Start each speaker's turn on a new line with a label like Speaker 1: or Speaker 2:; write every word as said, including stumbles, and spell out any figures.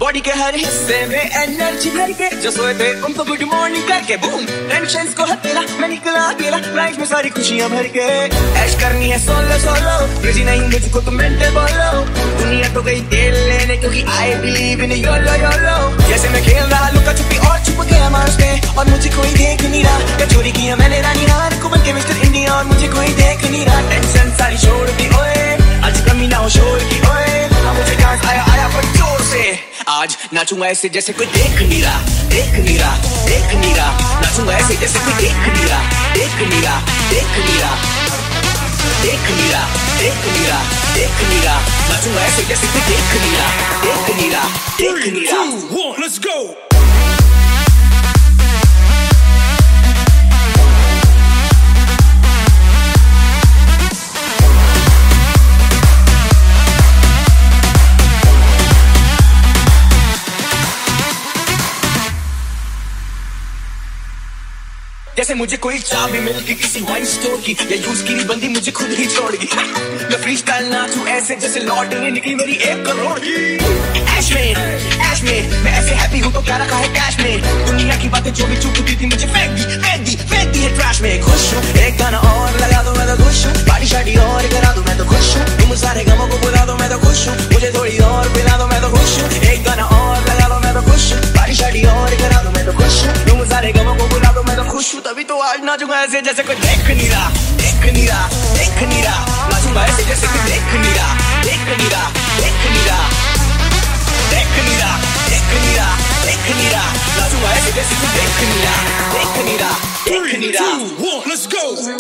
Speaker 1: Body के हर हिस्से में एनर्जी भर के जो सोए थे उनको गुड मॉर्निंग करके बूम टेंशन को हथेला मैं निकला अकेला लाइफ में सारी खुशियां भर के ऐश करनी है सोलो सोलो क्रेजी नहीं मुझको तो मेंटल बोलो दुनिया तो गई तेल लेने क्योंकि I believe in yolo yolo जैसे मैं खेल रहा लुका छुपी और छुप गया मार्स में और मुझे कोई देख नहीं रहा क्या चोरी किया मैंने रानी हार को बन के मिस्टर इंडिया और मुझे कोई देख नहीं रहा टेंशन सारी छोड़ दी ओए आज कमी ना हो शोर की ओए मुझे डांस आया आया पर जोर से आज नाचूंगा ऐसे जैसे कोई देख नहीं रहा देख नहीं रहा देख नहीं रहा नाचूंगा ऐसे जैसे कोई देख नहीं रहा देख नहीं रहा देख नहीं रहा देख नहीं रहा देख नहीं रहा देख नहीं रहा नाचूंगा ऐसे जैसे कोई देख नहीं रहा देख नहीं रहा देख नहीं रहा
Speaker 2: three, two, one, let's go.
Speaker 1: जैसे मुझे कोई चाबी मिल गई किसी वाइन स्टोर की या यूज की बंदी मुझे खुद ही छोड़ गई मैं फ्री स्टाइल नाचूं ऐसे जैसे लॉटरी निकली मेरी एक करोड़ की ऐश में ऐश में मैं ऐसे हैप्पी हूँ तो क्या रखा है कैश में दुनिया की बातें जो भी चुपती थी मुझे फेंक दी फेंक दी फेंक दी है ट्रैश में खुश हूँ एक गाना और लगा दो मैं तो खुश हूँ पार्टी शार्टी और करा दो मैं तो खुश हूँ तुम सारे गमों को बुला दो मैं तो खुश हूँ मुझे थोड़ी और पिला दो मैं तो खुश हूँ एक गाना और लगा दो मैं तो खुश हूँ पार्टी शार्टी और करा दो मैं तो खुश हूँ तुम सारे गमों को बुला दो मैं तो खुश हूँ तभी तो आज नाचूंगा ऐसे जैसे कोई देख नहीं रहा देख नहीं रहा देख नहीं रहा नाचूंगा ऐसे जैसे कोई देख नहीं रहा देख नहीं रहा देख नहीं रहा देख नहीं रहा देख नहीं रहा देख नहीं रहा नाचूंगा ऐसे जैसे कोई देख नहीं रहा देख नहीं रहा देख नहीं रहा
Speaker 2: three, two, one, let's go.